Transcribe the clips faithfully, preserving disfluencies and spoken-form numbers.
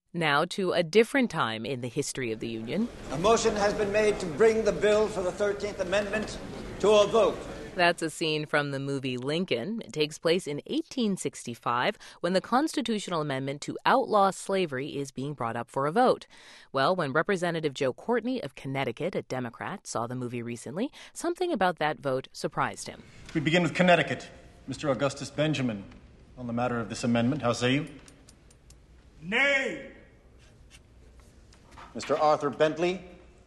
Now to a different time in the history of the Union. A motion has been made to bring the bill for the thirteenth Amendment to a vote. That's a scene from the movie Lincoln. It takes place in eighteen sixty-five when the constitutional amendment to outlaw slavery is being brought up for a vote. Well, when Representative Joe Courtney of Connecticut, a Democrat, saw the movie recently, something about that vote surprised him. We begin with Connecticut. Mister Augustus Benjamin, on the matter of this amendment, how say you? Nay. Mister Arthur Bentley?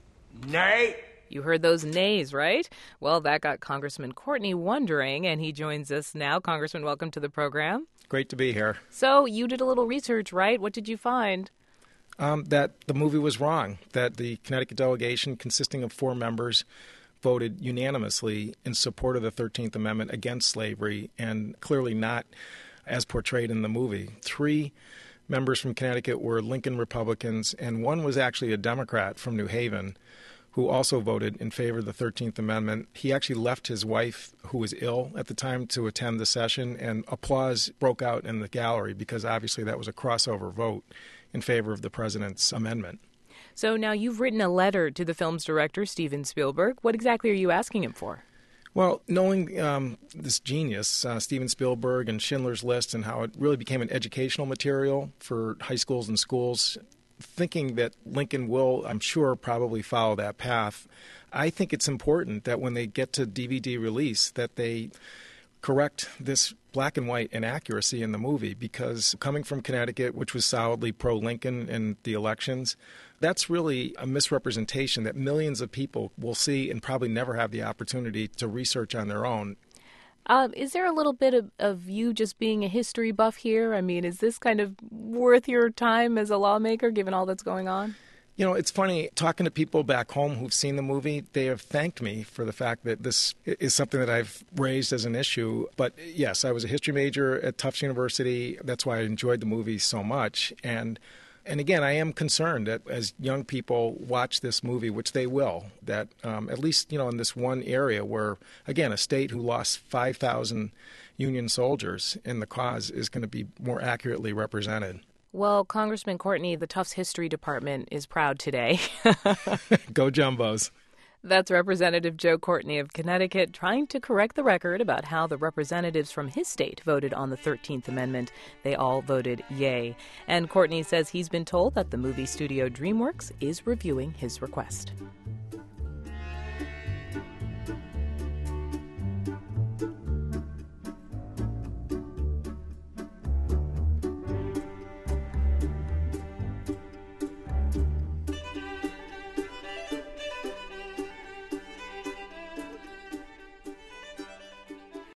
Nay. You heard those nays, right? Well, that got Congressman Courtney wondering, and he joins us now. Congressman, welcome to the program. Great to be here. So you did a little research, right? What did you find? Um, that the movie was wrong, that the Connecticut delegation, consisting of four members, voted unanimously in support of the thirteenth Amendment against slavery, and clearly not as portrayed in the movie. Three members from Connecticut were Lincoln Republicans, and one was actually a Democrat from New Haven, who also voted in favor of the thirteenth Amendment. He actually left his wife, who was ill at the time, to attend the session, and applause broke out in the gallery because obviously that was a crossover vote in favor of the president's amendment. So now you've written a letter to the film's director, Steven Spielberg. What exactly are you asking him for? Well, knowing um, this genius, uh, Steven Spielberg, and Schindler's List, and how it really became an educational material for high schools and schools, thinking that Lincoln will, I'm sure, probably follow that path, I think it's important that when they get to D V D release that they correct this black and white inaccuracy in the movie, because coming from Connecticut, which was solidly pro-Lincoln in the elections, that's really a misrepresentation that millions of people will see and probably never have the opportunity to research on their own. Uh, is there a little bit of, of you just being a history buff here? I mean, is this kind of worth your time as a lawmaker, given all that's going on? You know, it's funny, talking to people back home who've seen the movie, they have thanked me for the fact that this is something that I've raised as an issue. But yes, I was a history major at Tufts University. That's why I enjoyed the movie so much. And And again, I am concerned that as young people watch this movie, which they will, that um, at least, you know, in this one area where, again, a state who lost five thousand Union soldiers in the cause is going to be more accurately represented. Well, Congressman Courtney, the Tufts History Department is proud today. Go Jumbos. That's Representative Joe Courtney of Connecticut trying to correct the record about how the representatives from his state voted on the thirteenth Amendment. They all voted yay. And Courtney says he's been told that the movie studio DreamWorks is reviewing his request.